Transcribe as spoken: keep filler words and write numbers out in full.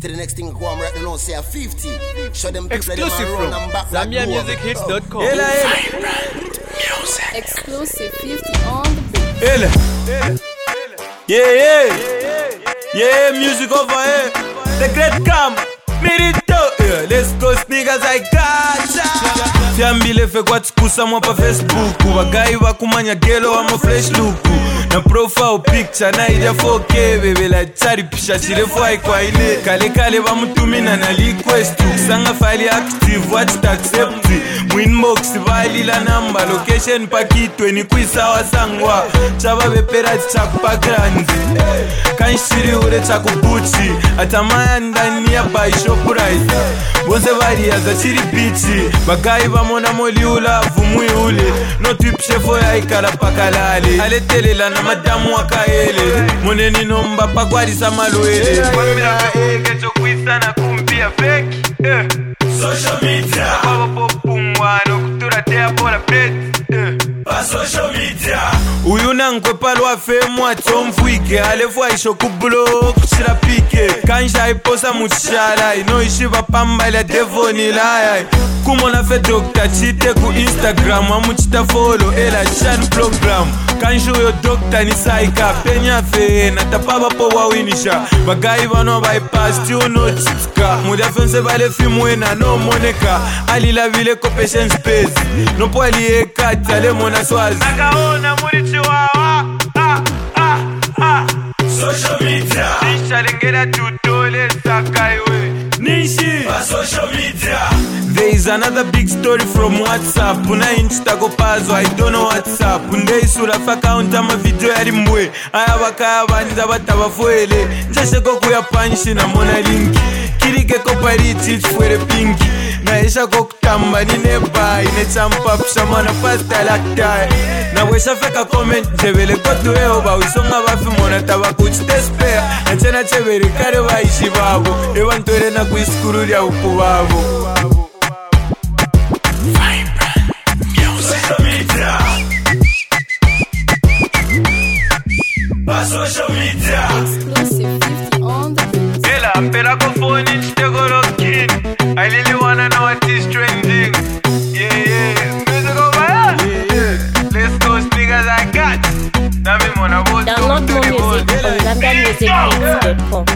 To the next thing go on right now, say a fifty. Show them exclusive from Zambia Music Hits dot com. Vibrant music. Exclusive fifty on the beat. Ele. Yeah, yeah. Yeah, music over here. The great camp. Mirito. Yeah, let's go niggas I gotcha. Fiambile fe kwa tikusa mwa pa Facebook. Wagai wakumanya gelo wa mo flash look. Na profile picture na ida four K bebe la chari pisha chile fwai kwa ile. Kale kale wa mutumina na request. Sanga file active watch to accept. Winbox vali la number location pakitwe ni kuisa wa sangwa. Chaba bepera chakpa granzi. Kanshiri ure chakubuchi. Atamaya ndani ya by Shoprite. Bonze vari ya za chiri bichi. Bagai wa mona moli ula vumui ule. No trip shefo ya ikala pakalale. Ale tele la na madamu wakaele. Moneni nomba pakwari samalwele. Wambira eke chokwisa na kumpia fake. Social media. Baba popungwa no kutura tea bola bet. Pa social media. Uyuna nkwepalwa femu atomfuike. Alefwa isho kublo kuchira pike. Kanja iposa muchala. Ino ishiva pamba ila devoni laya. Kumona fe dokta chite ku Instagram. Amuchita follow ela chan program. Kanjo yo dokta ni saika. Penya fe na tapaba po wawinisha. Bagai vano bypass you no chitka. Muda fense vale fimwena no moneka. Ali la vile ko patience space. No po ali ekati ale mona swazi. Nakaona muri chiwawa. Ah ah ah. Social media. Nisha lengera tutole sakaiwe. Nishi. Pa social media. There is another big story from WhatsApp. Una insta go pazo, I don't know WhatsApp. Unde isura account ama video ya rimbwe. Aya bakaya banza batabafuele. Njashe ko kuya panshi na mona linki. Kirike ko pariti fuere pinki. Na isha ko kutamba ni neba. Ine champa pisha mana pasta laktai. Na wesha feka comment jebele kotu eo ba. Wisonga bafi mona taba kuchite spare. Nachena chebele kare ba ishi babo. Ewa ntore na kuiskuru ya upu babo. Social media. Pa social media. Exclusive fifty on the beat. Ela pela ko phone inste go login. I really wanna know what is trending. Yeah yeah. Music over here. Yeah yeah. Let's go niggas I got. Nami mona vote. Download more music on Zambia Music Hits dot com.